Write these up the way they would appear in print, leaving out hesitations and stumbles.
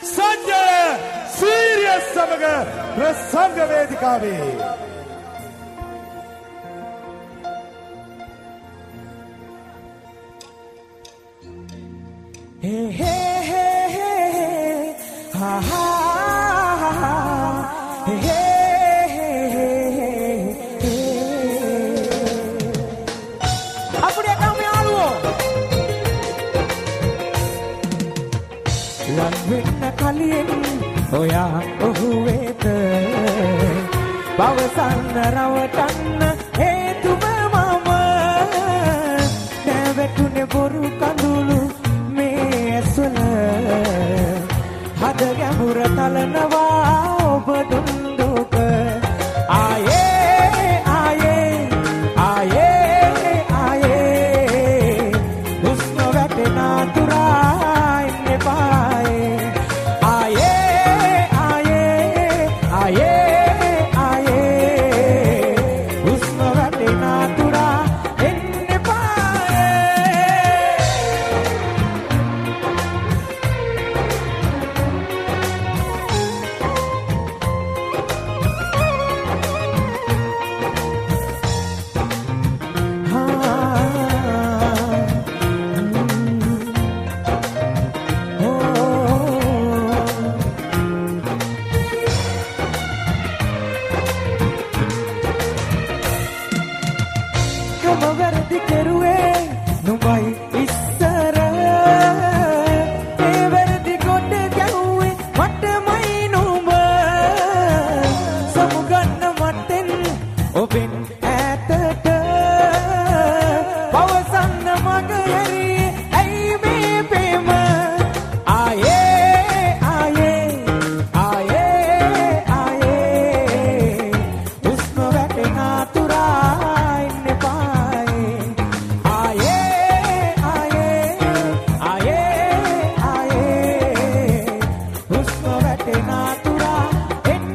Sanjaya serious සමග ප්‍රසංග වේදිකාවේ hey hey hey hey ha ha hey hey අපුඩේ කම යාළුවෝ ලං වෙන්න කලින් ඔයා ඔහු වෙත පවසන්න රවටන්න හේතුව මම නැවතුනේ බොරු කඳුළු ඇස්වල හද ගැඹුර තලනවා ඔබ දුන්දුක ආයේ ආයේ ආයේ ආයේ හුස්ම වැටෙන තුරා ඉන්න පායේ ආයේ ආයේ ආයේ ආයේ හුස්ම වැටෙන තුරා ඉන්න පායේ වැරදි කෙරුවේ නුඹයි ඉස්සර ඒ වැරදි කොට ගැහුවේ මටමයි නුඹ සමුගන්න මටෙන් ඔබෙන් ඈතට පවසන්න මග හැරී ඇයි මේ ප්‍රේම ආයේ ආයේ ආයේ ආයේ හුස්ම වැටෙන තුරා ඉන්න පායේ ආයේ ආයේ ආයේ ආයේ හුස්ම වැටෙන තුරා ඉන්න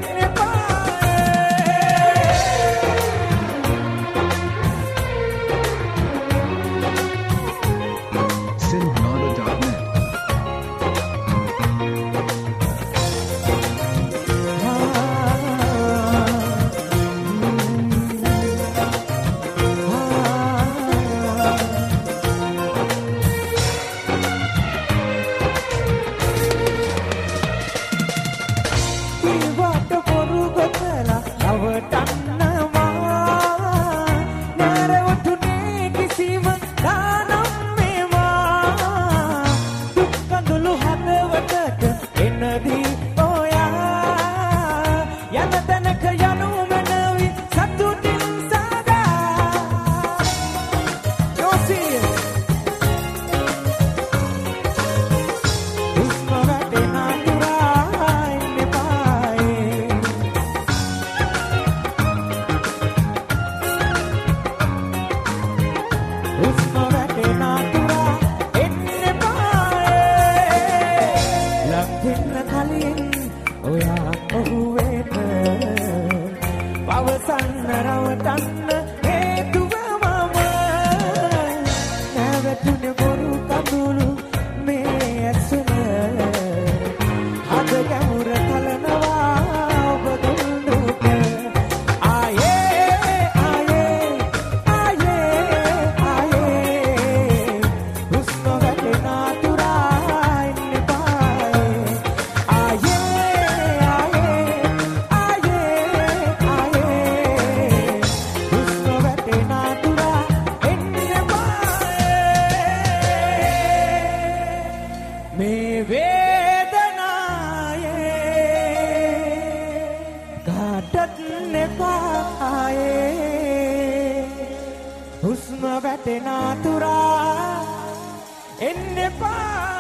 හුස්ම වැටෙන තුරා එන්න එපා